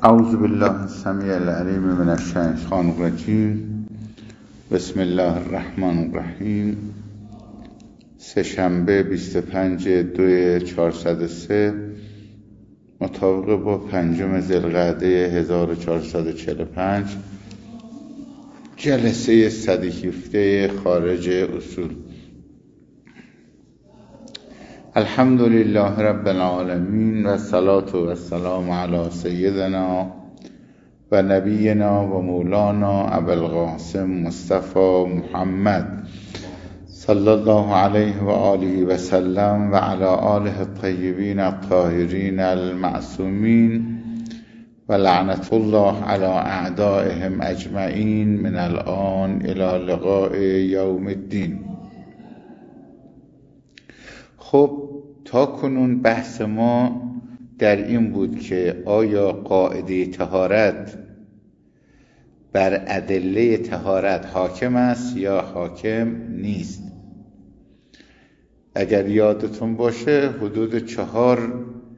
اعوذ بالله السمیع العلیم من الشیطان الرجیم. بسم الله الرحمن الرحیم. سه‌شنبه 25/2/403 مطابق با 5 ذوالقعده 1445 جلسه 117 خارج اصول. الحمد لله رب العالمین و الصلاة و السلام علی سیدنا و نبینا و مولانا ابوالقاسم مصطفی محمد صلی الله علیه و آله و سلم و علی آله الطیبین الطاهرین المعصومین و لعنت الله علی اعدائهم اجمعین من الآن الی لقاء یوم الدین. خب تا کنون بحث ما در این بود که آیا قاعده طهارت بر ادله طهارت حاکم است یا حاکم نیست. اگر یادتون باشه حدود 4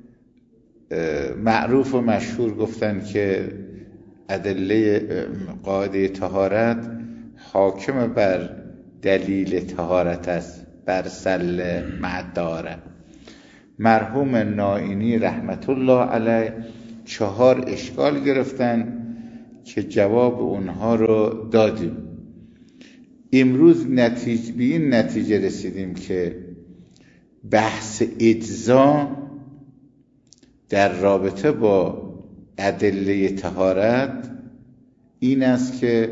معروف و مشهور گفتن که ادله قاعده طهارت حاکم بر دلیل طهارت است بر سل معداره. مرحوم نائینی رحمت الله علیه 4 اشکال گرفتن که جواب اونها رو دادیم. امروز به این نتیجه رسیدیم که بحث اجزا در رابطه با ادله طهارت این است که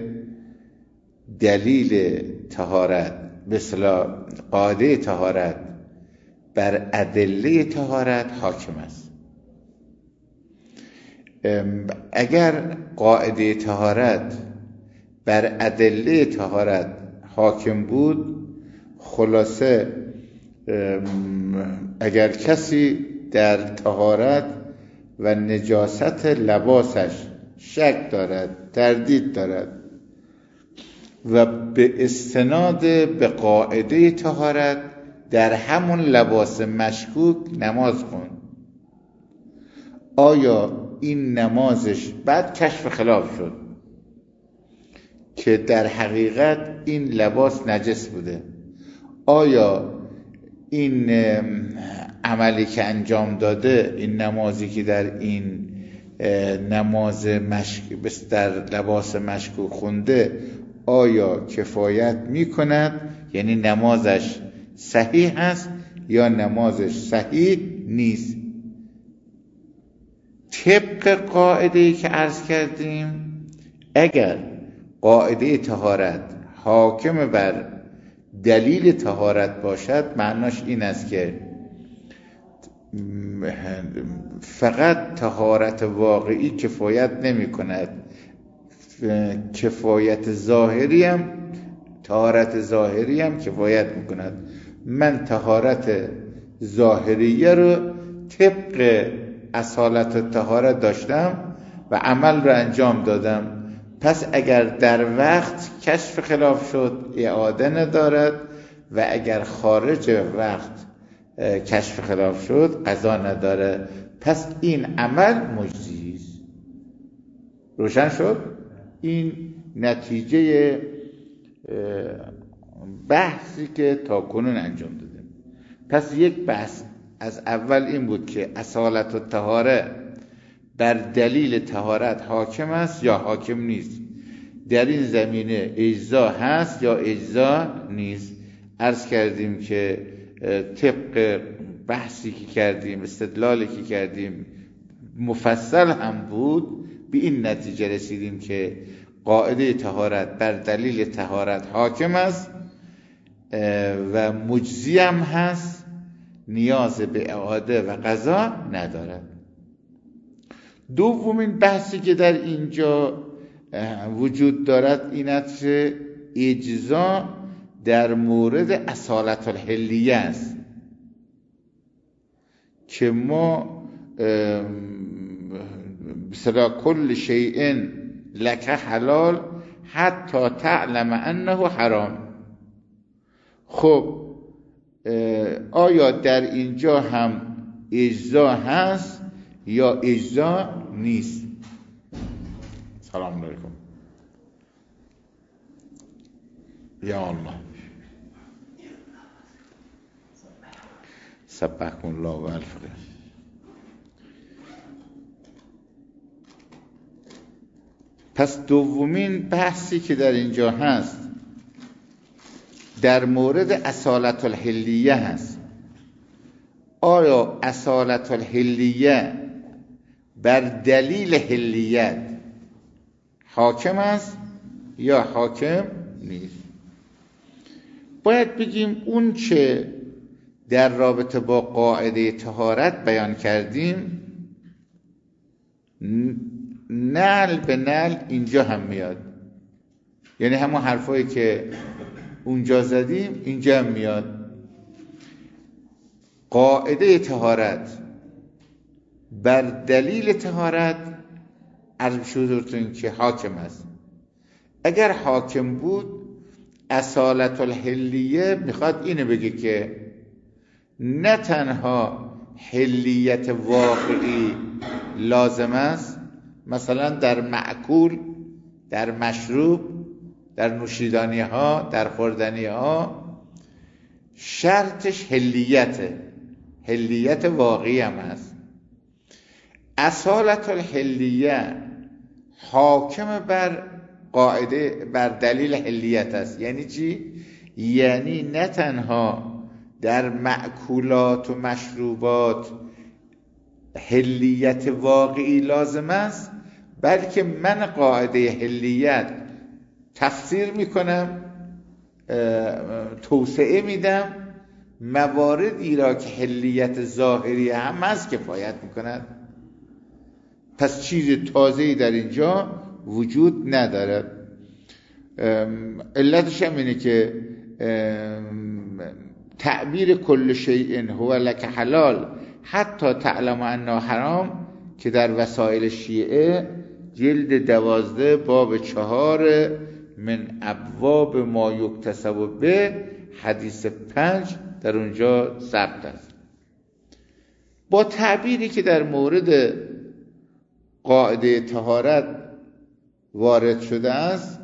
دلیل طهارت مثل قاعده طهارت بر ادله طهارت حاکم است. اگر قاعده طهارت بر ادله طهارت حاکم بود، خلاصه اگر کسی در طهارت و نجاست لباسش شک دارد، تردید دارد و به استناد به قاعده طهارت در همون لباس مشکوک نماز خوند، آیا این نمازش بعد کشف خلاف شد که در حقیقت این لباس نجس بوده، آیا این عملی که انجام داده، این نمازی که در این نماز در لباس مشکوک خونده آیا کفایت میکند؟ یعنی نمازش صحیح است یا نمازش صحیح نیست؟ طبق قاعده‌ای که عرض کردیم، اگر قاعده طهارت حاکم بر دلیل طهارت باشد، معناش این است که فقط طهارت واقعی کفایت نمی کند، طهارت ظاهری هم کفایت میکند. من طهارت ظاهریه رو طبق اصالت طهارت داشتم و عمل رو انجام دادم، پس اگر در وقت کشف خلاف شد اعاده ندارد و اگر خارج وقت کشف خلاف شد قضا نداره، پس این عمل مجزی است. روشن شد؟ این نتیجه بحثی که تا کنون انجام دادیم. پس یک بحث از اول این بود که اصالت و طهاره بر دلیل طهارت حاکم است یا حاکم نیست، در این زمینه اجزا هست یا اجزا نیست. عرض کردیم که طبق بحثی که کردیم، استدلالی که کردیم مفصل هم بود، به این نتیجه رسیدیم که قاعده طهارت بر دلیل طهارت حاکم است و مجزی هم هست، نیاز به اعاده و قضا ندارد. دومین بحثی که در اینجا وجود دارد این است که اجزا در مورد اصالت الحلیه است که ما بسلا کل شیء لک حلال حتی تعلم انه حرام. خب آیا در اینجا هم اجزا هست یا اجزا نیست؟ سلام علیکم. یا الله سبحکم الله و الف خیر. پس دومین بحثی که در اینجا هست در مورد اصالت الحلیه هست. آیا اصالت الحلیه بر دلیل حلیت حاکم است یا حاکم نیست؟ باید بگیم اون چه در رابطه با قاعده طهارت بیان کردیم نعل به نعل اینجا هم میاد، یعنی همون حرفایی که اونجا زدیم اینجا هم میاد. قاعده طهارت بر دلیل طهارت عرض شدتون که حاکم است. اگر حاکم بود اصالت الحلیه میخواد اینو بگه که نه تنها حلیت واقعی لازم است، مثلا در معکول، در مشروب، در نوشیدنی ها، در خوردنی ها شرطش حلیت واقعی هم هست. اصالت الحلیه حاکم بر قاعده بر دلیل حلیت است. یعنی چی؟ یعنی نه تنها در معکولات و مشروبات حلیت واقعی لازم است، بلکه من قاعده حلیت تفسیر میکنم، توسعه میدم، مواردی را که حلیت ظاهری هم هست کفایت میکند. پس چیز تازه‌ای در اینجا وجود نداره. علتش هم اینه که تعبیر کل شیء هو لک حلال حتی تعلم انه حرام که در وسائل شیعه جلد 12 باب 4 من ابواب ما یکتسب به حدیث 5 در اونجا ثبت است. با تعبیری که در مورد قاعده طهارت وارد شده است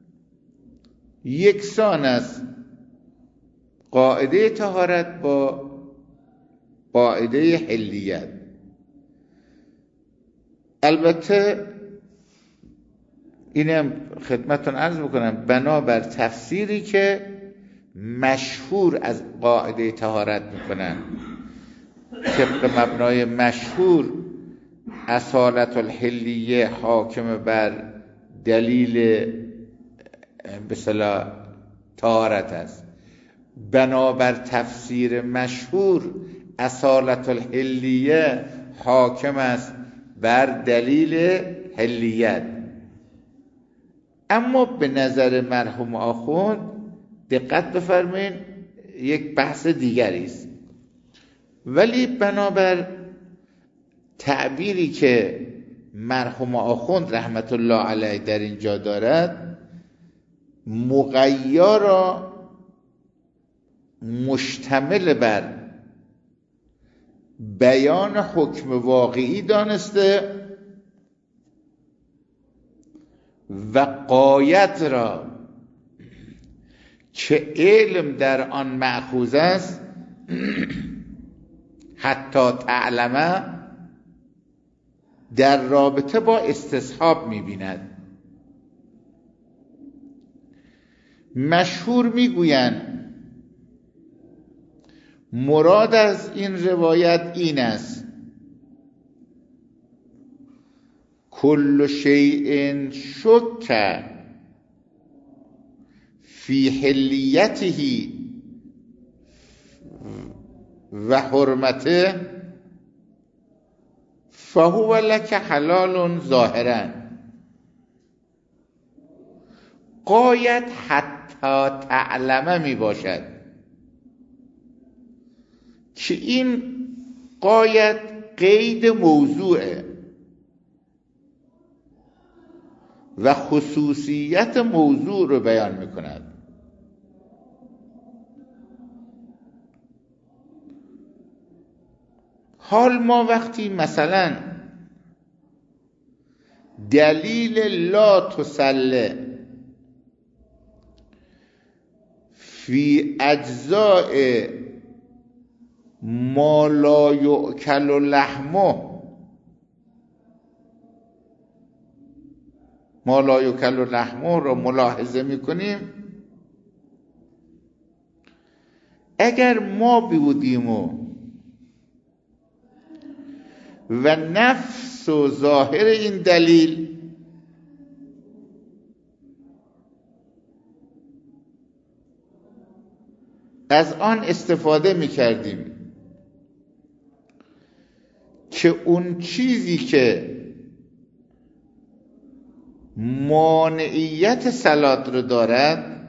یکسان است قاعده طهارت با قاعده حلیت. البته اینم خدمتتون عرض بکنم بنابر تفسیری که مشهور از قاعده طهارت میکنن، طبق مبنای مشهور اصالت الحلیه حاکم بر دلیل به اصطلاح طهارت است. بنابر تفسیر مشهور اصالت الحلیه حاکم است بر دلیل حلیت. اما به نظر مرحوم آخوند دقت بفرمایید یک بحث دیگری است، ولی بنابر تعبیری که مرحوم آخوند رحمت الله علیه در اینجا دارد مغیا را مشتمل بر بیان حکم واقعی دانسته و غایت را که علم در آن مأخوذ است حتی تعلمه در رابطه با استصحاب می‌بیند. مشهور میگویند مراد از این روایت این است کل شیء شک فی حلیته و حرمته فهو لک حلال ظاهرا. غایت حتی تعلمه می باشد که این غایت قید موضوعه و خصوصیت موضوع رو بیان می کند. حال ما وقتی مثلا دلیل لا تسله فی اجزاء ما لا یؤکل لحمه، ما لا یؤکل لحمه رو ملاحظه میکنیم. اگر ما بودیم و نفس و ظاهر این دلیل از آن استفاده میکردیم که اون چیزی که مانعیت صلات رو دارد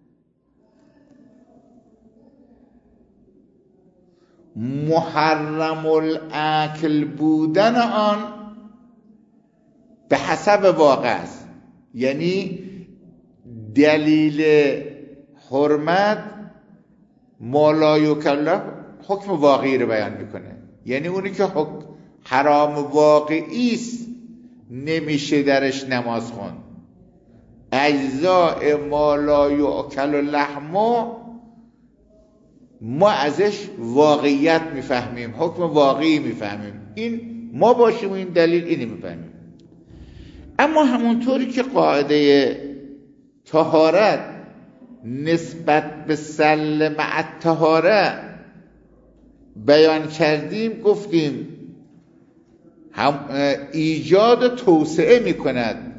محرم الاکل بودن آن به حسب واقع است. یعنی دلیل حرمت ما لا یؤکل حکم واقعی رو بیان میکنه، یعنی اونی که حرام واقعی است نمیشه درش نماز خوند. اجزاء ما لا یؤکل لحمه ما ازش واقعیت میفهمیم، حکم واقعی میفهمیم. این ما باشیم و این دلیل اینی میفهمیم. اما همونطوری که قاعده طهارت نسبت به سل مع الطهاره بیان کردیم، گفتیم هم ایجاد توسعه میکند.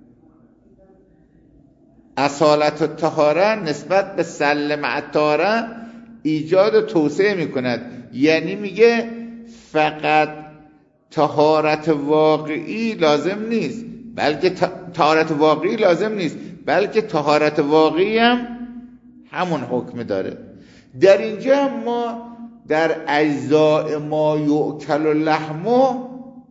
اصالت الطهاره نسبت به سل مع الطهاره ایجاد توسعه میکند، یعنی میگه فقط طهارت واقعی لازم نیست، بلکه طهارت واقعی لازم نیست، بلکه طهارت واقعی هم همون حکم داره. در اینجا ما در اجزاء ما یؤکل لحمه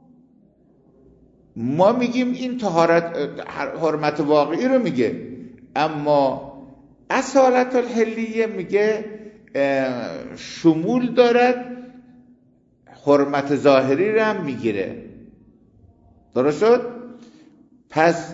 ما میگیم این طهارت حرمت واقعی رو میگه، اما اصالت الحلیه میگه شمول دارد، حرمت ظاهری رو هم میگیره. درست شد؟ پس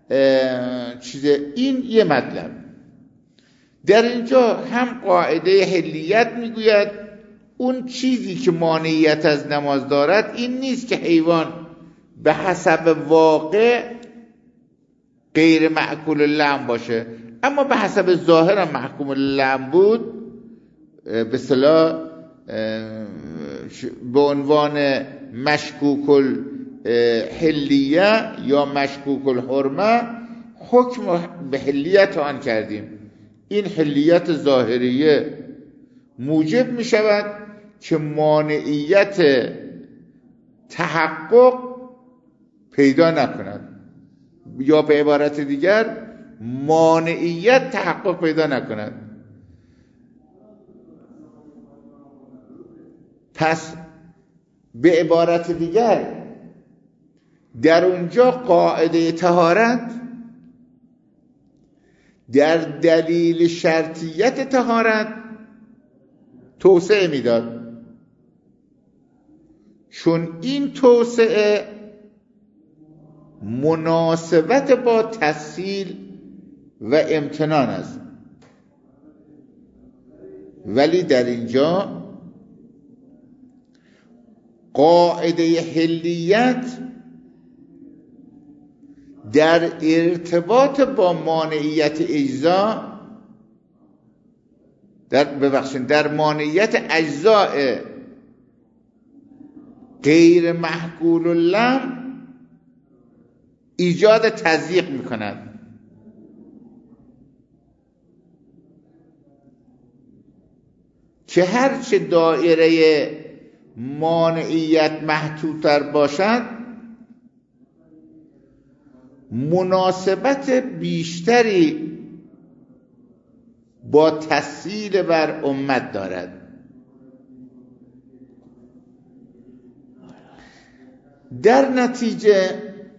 این یه مطلب. در اینجا هم قاعده حلیت میگوید اون چیزی که مانعیت از نماز دارد این نیست که حیوان به حسب واقع غیر مأکول اللحم باشه، اما به حسب ظاهر هم محکوم اللحم بود، به اصطلاح به عنوان مشکوک الحلیه یا مشکوک الحرمه حکم به حلیت آن کردیم. این حلیت ظاهریه موجب می شود که مانعیت تحقق پیدا نکند، یا به عبارت دیگر مانعیت تحقق پیدا نکند. پس به عبارت دیگر در اونجا قاعده طهارت در دلیل شرطیت طهارت توسعه میداد، چون این توسعه مناسبت با تسهیل و امتنان است. ولی در اینجا قاعده حلیت در ارتباط با مانعیت اجزا در مانعیت اجزاء غیر محکول اللحم ایجاد تضییق میکند. که هرچه دایره مانعیت محدودتر باشد مناسبت بیشتری با تسهیل بر امت دارد. در نتیجه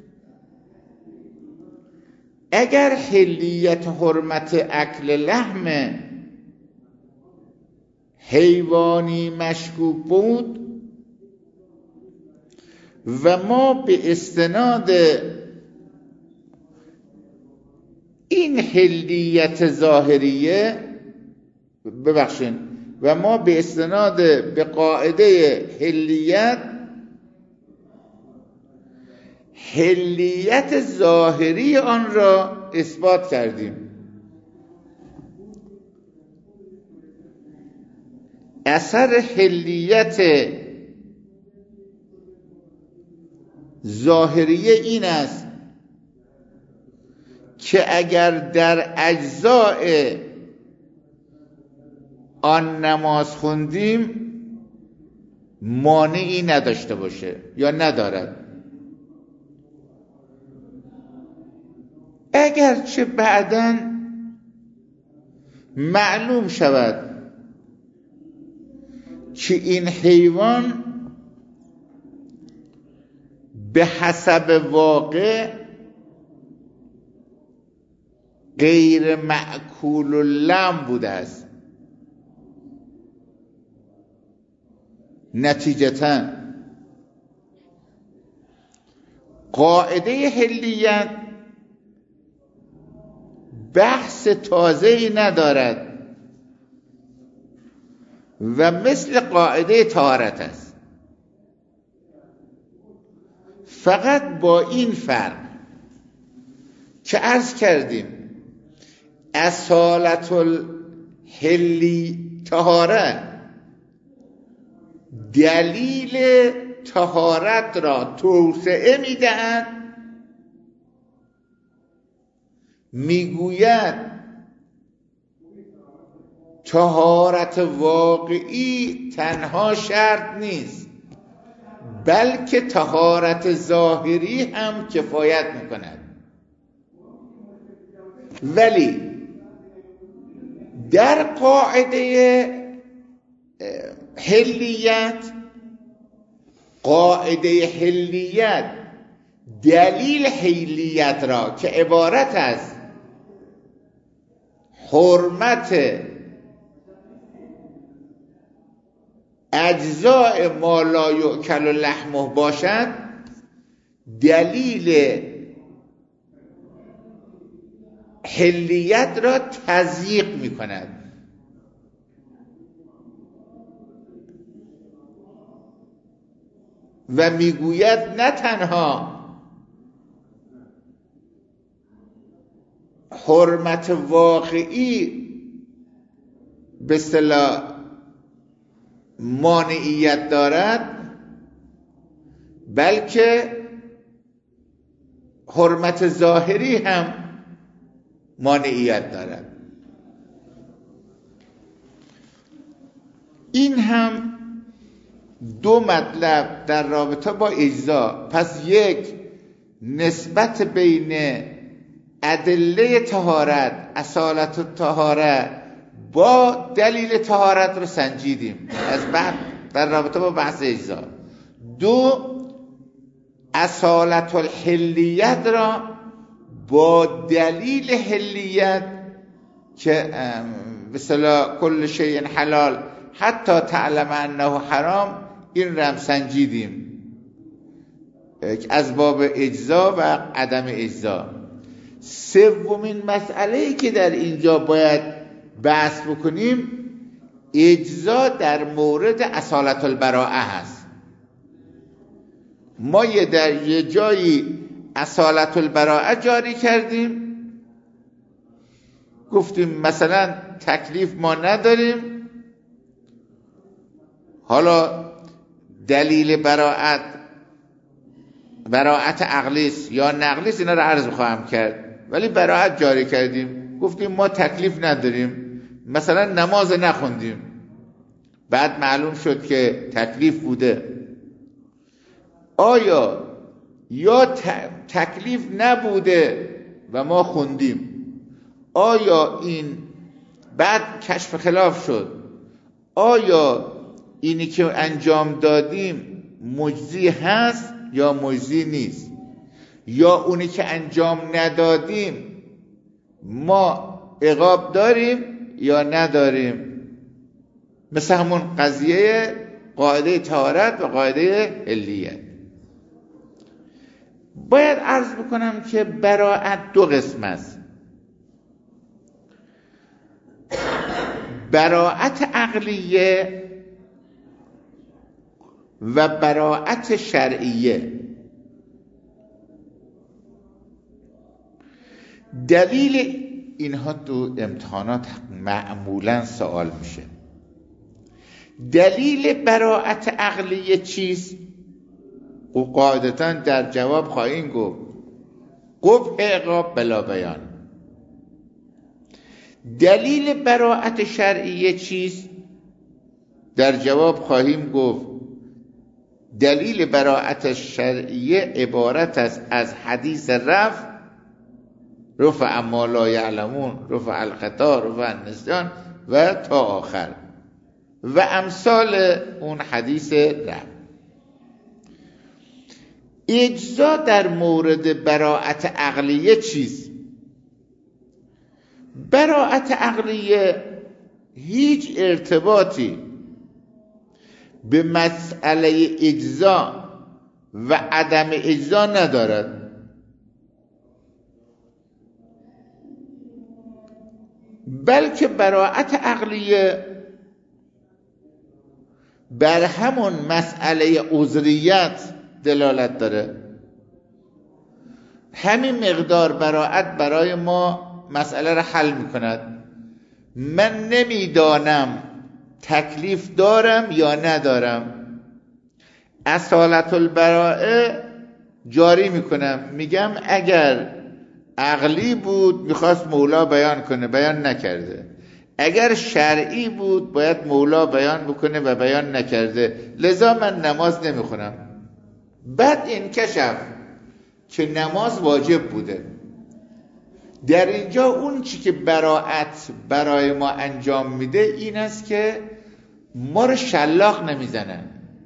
اگر حلیت حرمت اکل لحم حیوانی مشکوک بود، و ما به استناد این حلیت ظاهریه و ما به استناد به قاعده حلیت ظاهری آن را اثبات کردیم. اثر حلیت ظاهریه این است که اگر در اجزاء آن نماز خوندیم مانعی نداشته باشه یا ندارد، اگرچه بعداً معلوم شود که این حیوان به حسب واقع غیر مأکول اللحم بوده است. نتیجتاً قاعده حلیت بحث تازه‌ای ندارد و مثل قاعده طهارت است، فقط با این فرق که عرض کردیم اصالت الحلی طهارت دلیل طهارت را توسعه میدهد، میگوید طهارت واقعی تنها شرط نیست بلکه طهارت ظاهری هم کفایت میکند. ولی در قاعده حلیت دلیل حلیت را که عبارت از حرمت اجزاء ما لا یؤکل لحمه باشد، دلیل حلیت را تضییق می کند. و میگوید نه تنها حرمت واقعی به اصطلاح مانعیت دارد بلکه حرمت ظاهری هم مانعیت دارد. این هم دو مطلب در رابطه با اجزا. پس یک، نسبت بین ادله طهارت، اصالت الطهاره با دلیل طهارت رو سنجیدیم از بعد در رابطه با بحث اجزا. دو، اصالت الحلیت را با دلیل حلیت که به اصطلاح کل شیء حلال حتی تعلم انه حرام، این رو هم سنجیدیم از باب اجزا و عدم اجزا. سومین مسئله‌ای که در اینجا باید بحث بکنیم اجزا در مورد اصالت البراءه هست. ما در یه جایی اصالت البراءه جاری کردیم، گفتیم مثلا تکلیف ما نداریم، حالا دلیل براءت عقلیست یا نقلیست، اینا رو عرض خواهم کرد، ولی براءت جاری کردیم، گفتیم ما تکلیف نداریم، مثلا نماز نخوندیم، بعد معلوم شد که تکلیف بوده. آیا یا تکلیف نبوده و ما خوندیم، آیا این بعد کشف خلاف شد، آیا اینی که انجام دادیم مجزی هست یا مجزی نیست، یا اونی که انجام ندادیم ما عقاب داریم یا نداریم، مثل همون قضیه قاعده طهارت و قاعده حلیت. باید عرض بکنم که براءت دو قسم است: براءت عقلیه و براءت شرعیه. دلیل اینها تو امتحانات معمولا سوال میشه. دلیل براءت عقلیه چیست؟ و قاعدتا در جواب خواهیم گفت قبح عقاب بلا بیان. دلیل براءت شرعیه چیست؟ در جواب خواهیم گفت دلیل براءت شرعیه عبارت است از حدیث رفع ما لا یعلمون، رفع الخطا، رفع النسیان و تا آخر و امثال اون حدیث رفع. اجزا در مورد براءت عقلیه چیست؟ براءت عقلیه هیچ ارتباطی به مسئله اجزا و عدم اجزا ندارد، بلکه براءت عقلیه بر همون مسئله عذریت دلالت داره. همین مقدار براءت برای ما مسئله را حل میکند. من نمیدانم تکلیف دارم یا ندارم، اصالت البراءه جاری میکنم، میگم اگر عقلی بود میخواست مولا بیان کنه، بیان نکرده. اگر شرعی بود باید مولا بیان بکنه و بیان نکرده، لذا من نماز نمیخونم. بعد این کشف که نماز واجب بوده. در اینجا اون چی که براءت برای ما انجام میده این است که ما رو شلاق نمیزنن.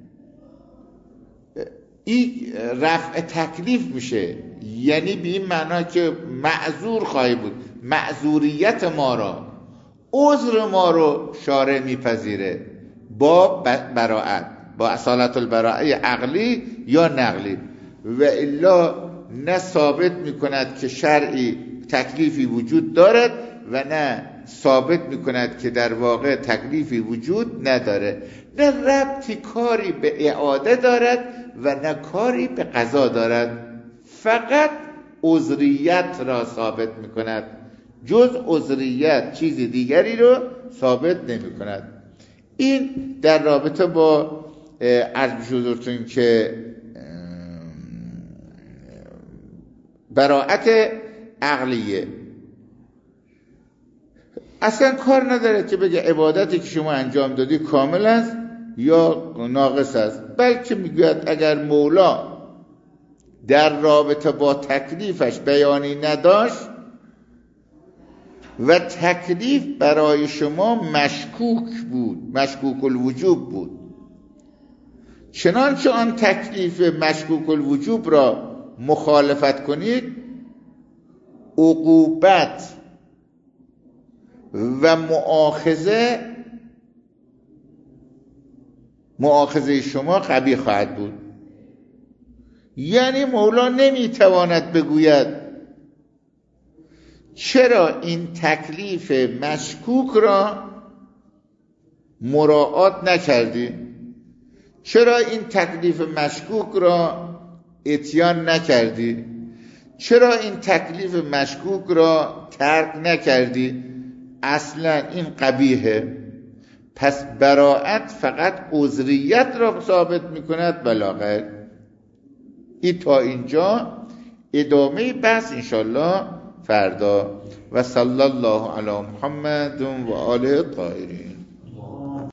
این رفع تکلیف میشه، یعنی به این معنا که معذور خواهی بود، معذوریت ما را، عذر ما رو شارع میپذیره با براءت، با اصالت البراءه عقلی یا نقلی. و الا نه ثابت میکند که شرعی تکلیفی وجود دارد و نه ثابت میکند که در واقع تکلیفی وجود نداره. نه ربطی کاری به اعاده دارد و نه کاری به قضا دارد، فقط عذریت را ثابت میکند، جز عذریت چیز دیگری رو ثابت نمیکند. این در رابطه با عرض حضورتون که براءت عقلیه. اصلا کار نداره که بگه عبادتی که شما انجام دادی کامل است یا ناقص است، بلکه میگوید اگر مولا در رابطه با تکلیفش بیانی نداشت و تکلیف برای شما مشکوک بود، مشکوک الوجوب بود، چنانچه آن تکلیف مشکوک الوجوب را مخالفت کنید، عقوبت و مؤاخذه شما قبیح خواهد بود. یعنی مولا نمیتواند بگوید چرا این تکلیف مشکوک را مراعات نکردی، چرا این تکلیف مشکوک را اتیان نکردی، چرا این تکلیف مشکوک را ترک نکردی، اصلا این قبیحه. پس براءت فقط عذریت را ثابت میکند بلا غیر. این تا اینجا، ادامه بحث انشالله فردا. و صلی الله علی محمد و آله الطاهرین.